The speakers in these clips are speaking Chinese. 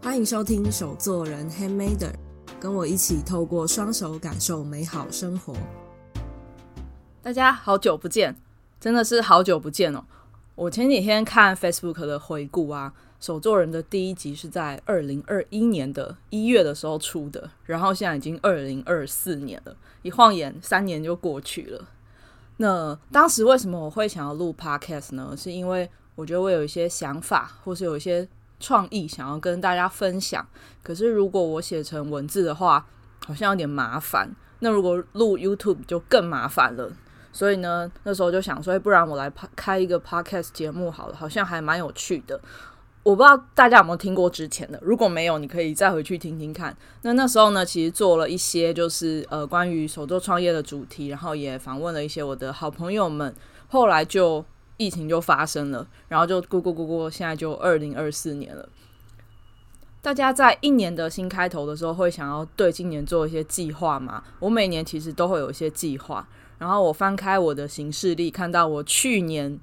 欢迎收听手作人 Handmader， 跟我一起透过双手感受美好生活。 大家好久不见，真的是好久不见哦。我前几天看 Facebook 的回顾啊，手作人的第一集是在2021年的1月的时候出的，然后现在已经2024年了，一晃眼3年就过去了。那当时为什么我会想要录 Podcast 呢？是因为我觉得我有一些想法，或是有一些创意想要跟大家分享，可是如果我写成文字的话好像有点麻烦，那如果录 YouTube 就更麻烦了。所以呢，那时候就想说不然我来开一个 podcast 节目好了，好像还蛮有趣的。我不知道大家有没有听过之前的，如果没有你可以再回去听听看。那时候呢，其实做了一些就是关于手作创业的主题，然后也访问了一些我的好朋友们。后来就疫情就发生了，然后就咕，现在就2024年了。大家在一年的新开头的时候会想要对今年做一些计划吗？我每年其实都会有一些计划，然后我翻开我的行事历，看到我去年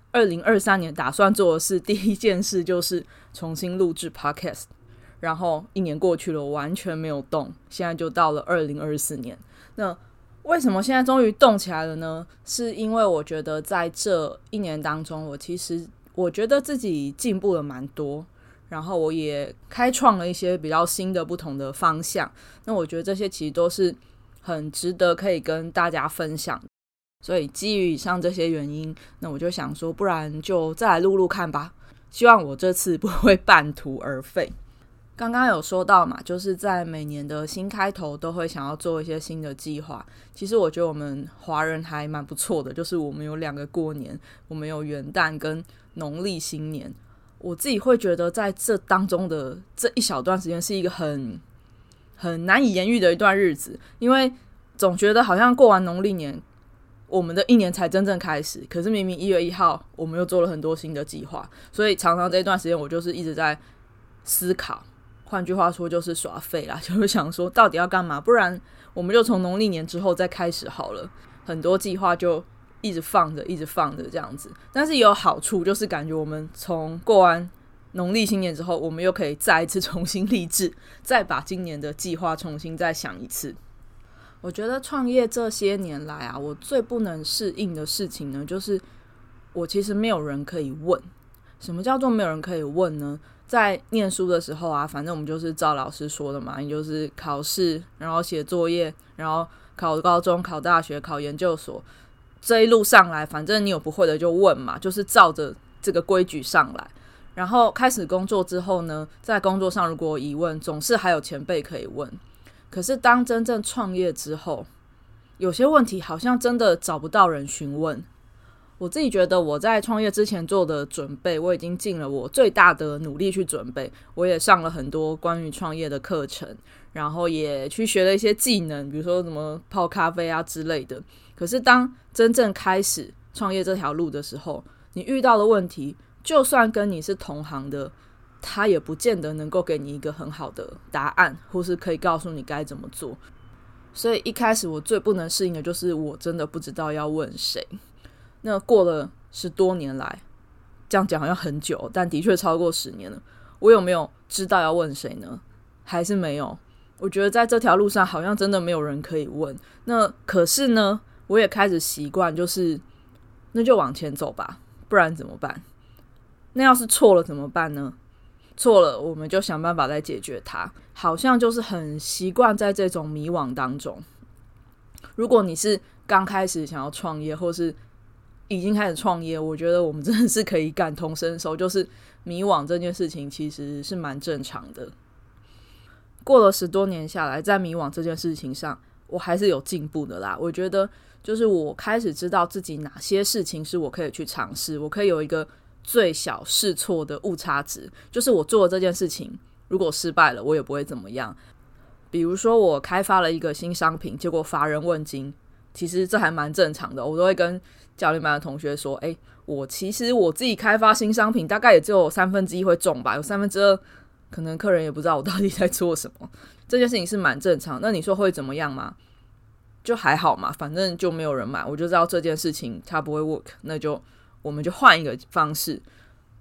2023年打算做的事，第一件事就是重新录制 podcast。 然后一年过去了，我完全没有动，现在就到了2024年。那为什么现在终于动起来了呢？是因为我觉得在这一年当中，我觉得自己进步了蛮多，然后我也开创了一些比较新的不同的方向。那我觉得这些其实都是很值得可以跟大家分享。所以基于以上这些原因，那我就想说不然就再来录录看吧，希望我这次不会半途而废。刚刚有说到嘛，就是在每年的新开头都会想要做一些新的计划。其实我觉得我们华人还蛮不错的，就是我们有2个过年，我们有元旦跟农历新年。我自己会觉得在这当中的这一小段时间是一个很难以言喻的一段日子，因为总觉得好像过完农历年我们的一年才真正开始，可是明明1月1号我们又做了很多新的计划，所以常常这一段时间我就是一直在思考，换句话说就是耍废啦，就是想说到底要干嘛，不然我们就从农历年之后再开始好了。很多计划就一直放着这样子，但是也有好处，就是感觉我们从过完农历新年之后，我们又可以再一次重新立志，再把今年的计划重新再想一次。我觉得创业这些年来啊，我最不能适应的事情呢，就是我其实没有人可以问。什么叫做没有人可以问呢？在念书的时候啊，反正我们就是照老师说的嘛，你就是考试，然后写作业，然后考高中、考大学、考研究所，这一路上来，反正你有不会的就问嘛，就是照着这个规矩上来。然后开始工作之后呢，在工作上如果有疑问，总是还有前辈可以问。可是当真正创业之后，有些问题好像真的找不到人询问。我自己觉得我在创业之前做的准备，我已经尽了我最大的努力去准备。我也上了很多关于创业的课程，然后也去学了一些技能，比如说什么泡咖啡啊之类的。可是当真正开始创业这条路的时候，你遇到的问题，就算跟你是同行的，他也不见得能够给你一个很好的答案，或是可以告诉你该怎么做。所以一开始我最不能适应的就是我真的不知道要问谁。那过了10多年来，这样讲好像很久，但的确超过10年了，我有没有知道要问谁呢？还是没有。我觉得在这条路上好像真的没有人可以问。那可是呢，我也开始习惯，就是那就往前走吧，不然怎么办？那要是错了怎么办呢？错了我们就想办法来解决它。好像就是很习惯在这种迷惘当中。如果你是刚开始想要创业，或是已经开始创业，我觉得我们真的是可以感同身受，就是迷惘这件事情其实是蛮正常的。过了10多年下来，在迷惘这件事情上我还是有进步的啦。我觉得就是我开始知道自己哪些事情是我可以去尝试，我可以有一个最小试错的误差值，就是我做的这件事情如果失败了我也不会怎么样。比如说我开发了一个新商品，结果乏人问津，其实这还蛮正常的。我都会跟教练班的同学说其实我自己开发新商品大概也只有1/3会中吧，有2/3可能客人也不知道我到底在做什么。这件事情是蛮正常。那你说会怎么样吗？就还好嘛，反正就没有人买，我就知道这件事情它不会 work， 那就我们就换一个方式。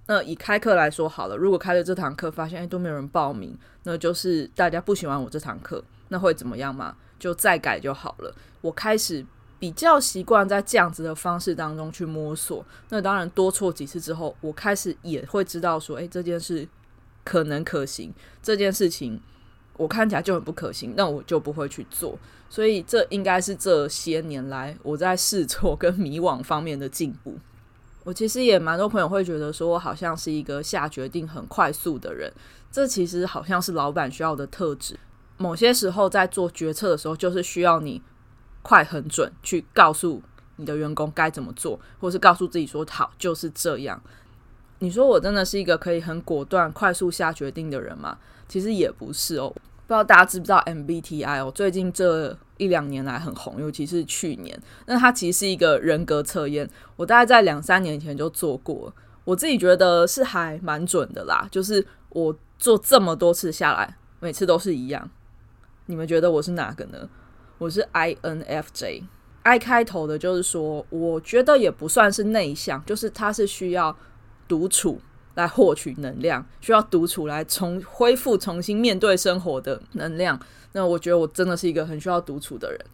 那以开课来说好了，如果开了这堂课发现都没有人报名，那就是大家不喜欢我这堂课，那会怎么样嘛？就再改就好了。我开始比较习惯在这样子的方式当中去摸索，那当然多错几次之后，我开始也会知道说这件事可能可行，这件事情我看起来就很不可行，那我就不会去做。所以这应该是这些年来我在试错跟迷惘方面的进步。我其实也蛮多朋友会觉得说我好像是一个下决定很快速的人，这其实好像是老板需要的特质。某些时候在做决策的时候，就是需要你快很准去告诉你的员工该怎么做，或是告诉自己说好就是这样。你说我真的是一个可以很果断快速下决定的人吗？其实也不是哦。不知道大家知不知道 MBTI 最近这1-2年来很红，尤其是去年。那它其实是一个人格测验，我大概在2-3年前就做过了，我自己觉得是还蛮准的啦，就是我做这么多次下来每次都是一样。你们觉得我是哪个呢？我是 INFJ。 I 开头的就是说我觉得也不算是内向，就是它是需要独处来获取能量，需要独处来恢复重新面对生活的能量。那我觉得我真的是一个很需要独处的人。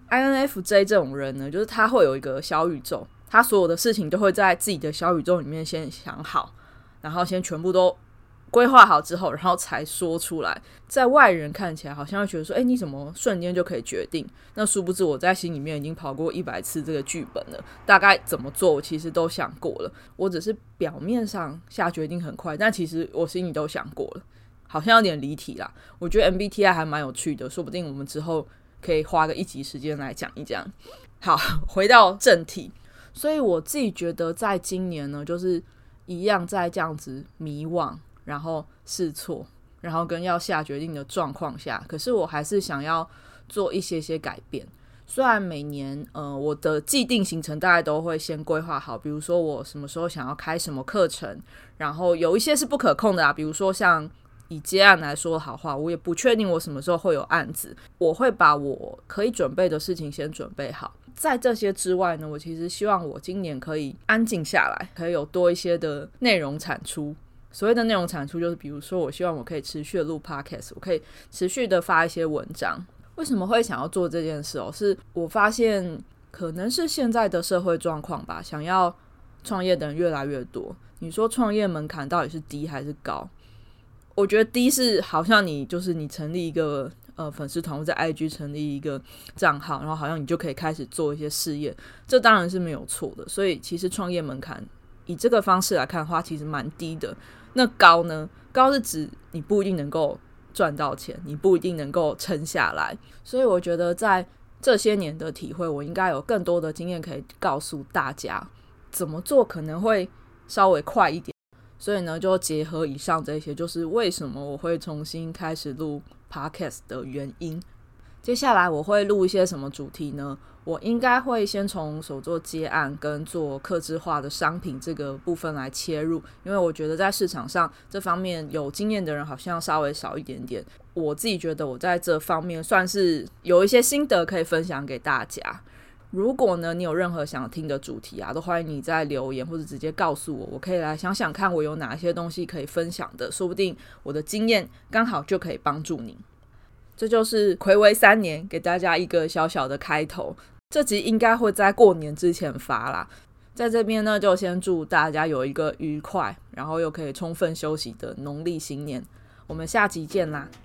INFJ 这种人呢，就是他会有一个小宇宙，他所有的事情都会在自己的小宇宙里面先想好，然后先全部都规划好之后，然后才说出来。在外人看起来好像会觉得说你怎么瞬间就可以决定，那殊不知我在心里面已经跑过100次这个剧本了，大概怎么做我其实都想过了，我只是表面上下决定很快，但其实我心里都想过了，好像有点离题啦。我觉得 MBTI 还蛮有趣的，说不定我们之后可以花个1集时间来讲一讲。好，回到正题。所以我自己觉得在今年呢，就是一样在这样子迷惘，然后试错，然后跟要下决定的状况下，可是我还是想要做一些改变。虽然每年我的既定行程大概都会先规划好，比如说我什么时候想要开什么课程，然后有一些是不可控的比如说像以接案来说好话，我也不确定我什么时候会有案子，我会把我可以准备的事情先准备好。在这些之外呢，我其实希望我今年可以安静下来，可以有多一些的内容产出。所谓的内容产出就是比如说我希望我可以持续的录 podcast， 我可以持续的发一些文章。为什么会想要做这件事是我发现可能是现在的社会状况吧，想要创业的人越来越多。你说创业门槛到底是低还是高？我觉得低是好像你成立一个粉丝团，或在 IG 成立一个账号，然后好像你就可以开始做一些事业，这当然是没有错的。所以其实创业门槛以这个方式来看的话其实蛮低的。那高呢？高是指你不一定能够赚到钱，你不一定能够撑下来。所以我觉得在这些年的体会，我应该有更多的经验可以告诉大家怎么做可能会稍微快一点。所以呢，就结合以上这些，就是为什么我会重新开始录 podcast 的原因。接下来我会录一些什么主题呢？我应该会先从手作接案跟做客制化的商品这个部分来切入，因为我觉得在市场上这方面有经验的人好像稍微少一点点。我自己觉得我在这方面算是有一些心得可以分享给大家。如果呢你有任何想听的主题都欢迎你在留言或者直接告诉我，我可以来想想看我有哪些东西可以分享的，说不定我的经验刚好就可以帮助你。这就是睽违3年给大家一个小小的开头，这集应该会在过年之前发啦。在这边呢就先祝大家有一个愉快然后又可以充分休息的农历新年，我们下集见啦。